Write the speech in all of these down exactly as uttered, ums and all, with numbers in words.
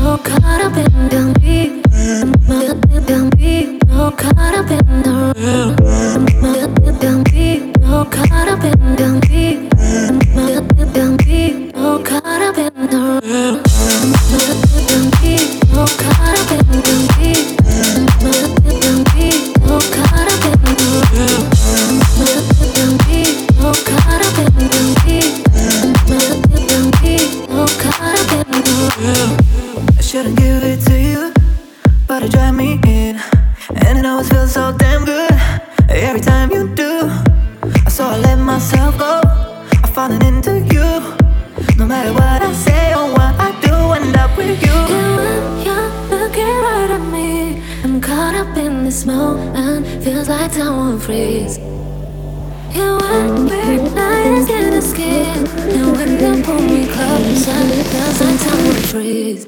caught up in the beat. The beat, so caught up in the the beat, so caught up in the beat. The beat, so caught up in the the beat, so caught up in the beat. The beat, so caught up in the the beat, so caught up in the beat. The beat, so caught up in the. I shouldn't give it to you, but it drive me in, and it always feels so damn good. Every time you do, I so I let myself go. I'm falling into you. No matter what I say or what I do, end up with you. And when you're looking right at me, I'm caught up in this moment. Feels like time won't freeze. Yeah, when we're lying skin to skin, and when you pull me closer, feels like time won't freeze.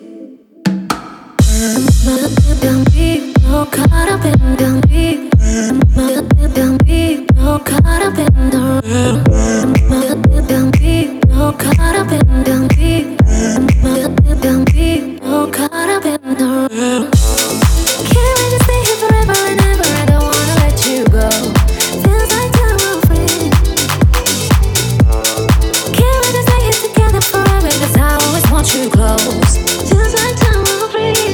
The beat, so caught up in the beat. The beat, so caught up in the the beat, so caught up in the beat. The beat, so caught up in the. Can't wait to stay here forever and ever. I don't wanna let you go. Feels like time will freeze. Can't wait to stay here together forever, 'cause I always want you close. Feels like time will freeze.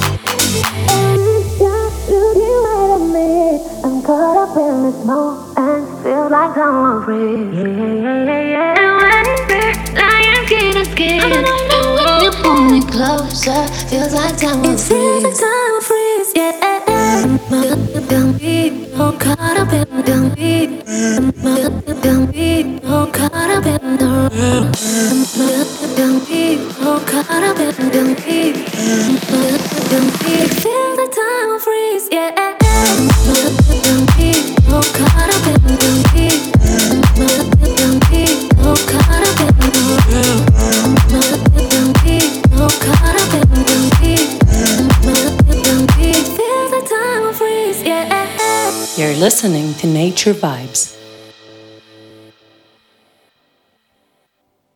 I'm caught up in this moment, feels like time will freeze. Yeah, yeah, yeah, yeah, yeah. And when we're lying skin to skin, and when you pull me closer, feels like time will freeze. It feels like time will freeze, yeah. The beat, so caught up in the beat. The beat, so caught up in the the beat, so caught up in the beat. The beat, feels like time will freeze, yeah. The beat, so caught up in the beat. The beat, so caught up in the the beat, so caught up in the beat. The beat, feels like time will freeze, yeah. You're listening to Nature Vibes.